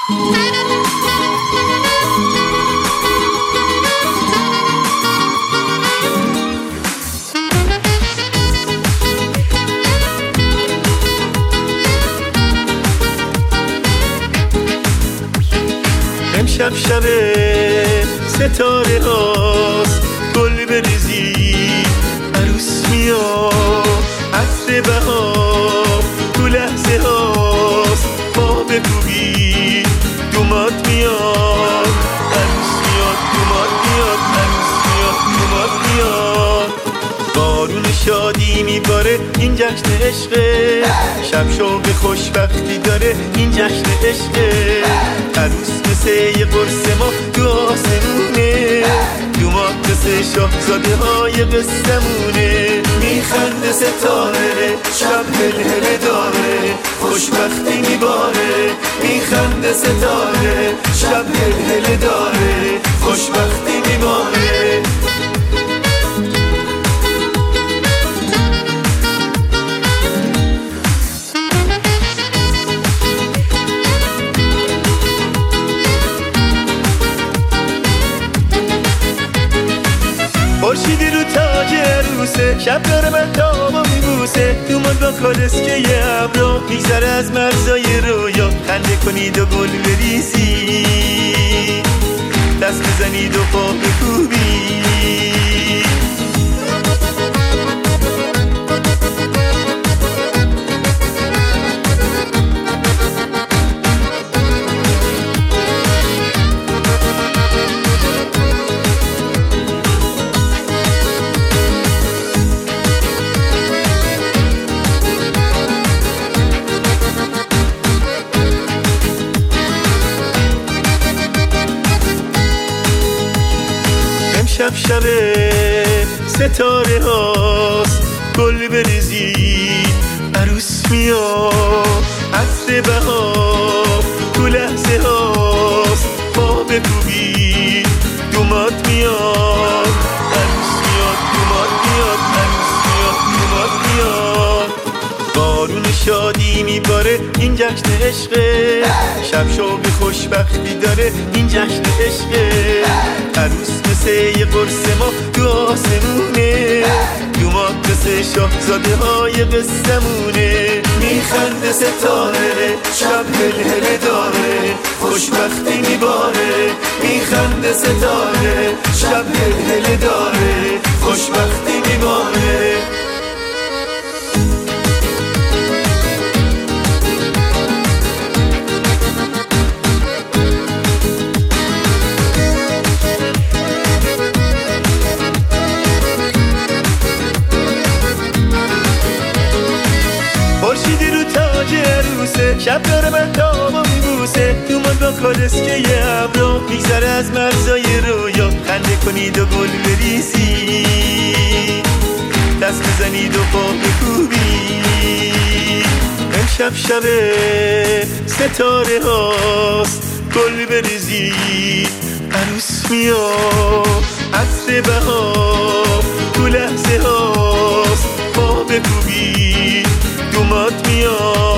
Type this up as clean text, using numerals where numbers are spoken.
امشب شب ستاره هاست، گل بریزی عروس میاد، عطر بهار تو لحظه هاست، پا بکوبی دومات میاد، عروس میاد دومات میاد، عروس میاد دومات میاد. بارون شادی میباره این جشن عشقه، شب شوق خوشبختی داره این جشن عشقه. عروس مثل یه قرص ما تو آسمونه، دومات مثل شاهزاده های قصه‌مونه. میخنده ستاره شب هلهله داره، خوشبختی میباره. میخنده ستاره شب هلهله داره، خوشبختی میباره. خورشیدی رو تاج عروسه، شب داره من تابو میبوسه. دومات با کالسکه یه ابرو میگذره از مرزای رویا. خنده کنید و گل بریزی، دست بزنید و پا بکوبی. شب شب ستاره هاست، گل بریزی عروس میاد، عطر بهار تو لحظه هاست، پا بکوبی دومات میاد، عروس میاد دومات میاد، عروس میاد دومات میاد. بارون شادی میباره این جشن عشقه، شب شوق خوشبختی داره این جشن عشقه. عروس مثل یه قرص ما تو آسمونه، دومات مثل شاهزاده های قصه‌مونه. میخنده ستاره شب هلهله داره، خوشبختی میباره. میخنده ستاره شب هلهله داره، خوشبختی میباره. خورشیدی رو تاج عروسه، شب داره من تابو میبوسه. دومات با کالسکه یه ابرو میگذره از مرزای رویا. خنده کنید و گل بریزی، دست بزنید و پا بکوبی. امشب شب ستاره هاست، گل بریزی عروس میاد، عطر بهار تو لحظه هاست، پا بکوبی دومات میاد.